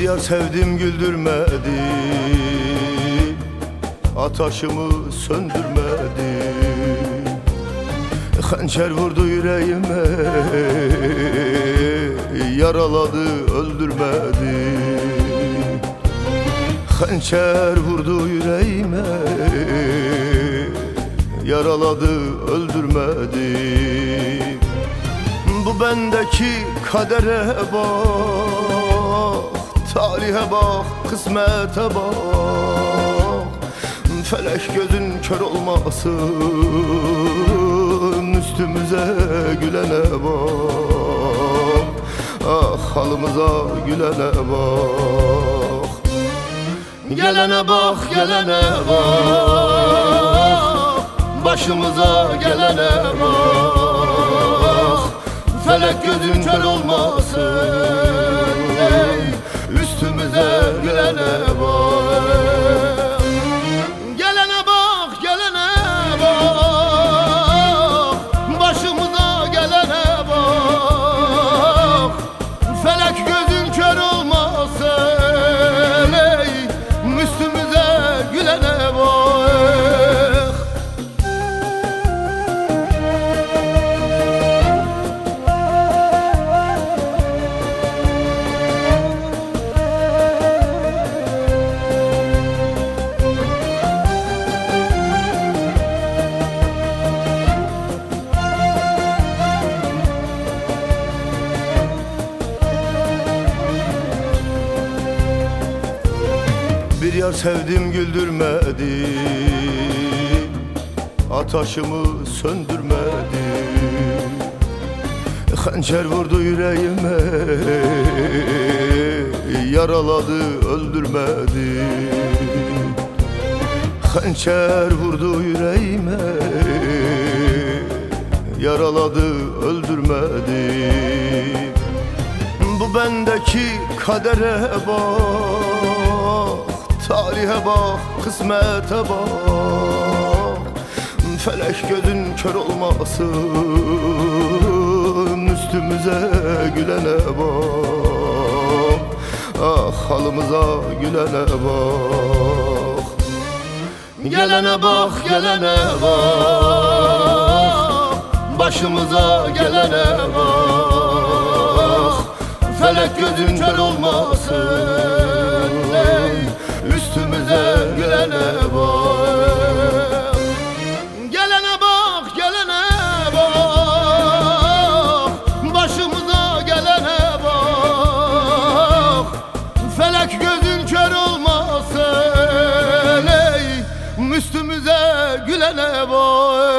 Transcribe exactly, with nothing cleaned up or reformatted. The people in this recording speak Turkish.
yar sevdim güldürmedi, ataşımı söndürmedi. Hançer vurdu yüreğime, yaraladı öldürmedi. Hançer vurdu yüreğime, yaraladı öldürmedi. Bu bendeki kadere bak, talihe bak, kısmete bak. Felek gözün kör olmasın, üstümüze gülene bak. Ah halımıza gülene bak. Gelene bak, gelene bak, başımıza gelene bak. Felek gözün kör olmasın, ey, üstümüze gülene bak. Gelene bak, gelene bak, başımıza gelene bak. Felek gözün kör olmasın, ey, üstümüze gülene bak. Bir yar sevdim güldürmedi, ataşımı söndürmedi. Hançer vurdu yüreğime, yaraladı öldürmedi. Hançer vurdu yüreğime, yaraladı öldürmedi. Bu bendeki kadere bak, talihe bak, kısmete bak. Felek gözün kör olmasın, üstümüze gülene bak. Ah halımıza gülene bak. Gelene bak, gelene bak, başımıza gelene bak. Felek gözün kör olmasın, ey, üstümüze gülene bak. Gelene bak, gelene bak, başımıza gelene bak. Felek gözün kör olmasın, ey, üstümüze gülene bak.